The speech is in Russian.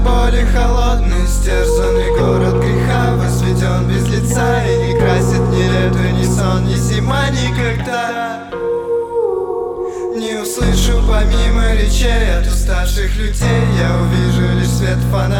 боли холодный, стерзанный город греха возведен без лица и не красит ни лето, ни сон, ни зима никогда. Не услышу помимо речей от уставших людей, я увижу лишь свет фонаря.